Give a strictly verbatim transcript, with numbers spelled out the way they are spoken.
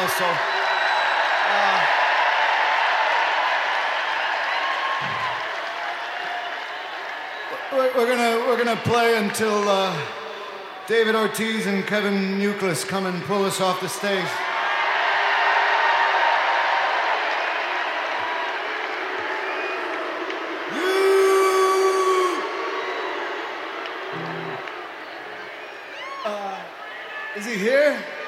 also. Uh, we're, we're gonna we're gonna play until uh, David Ortiz and Kevin Euclid come and pull us off the stage. Uh, is he here?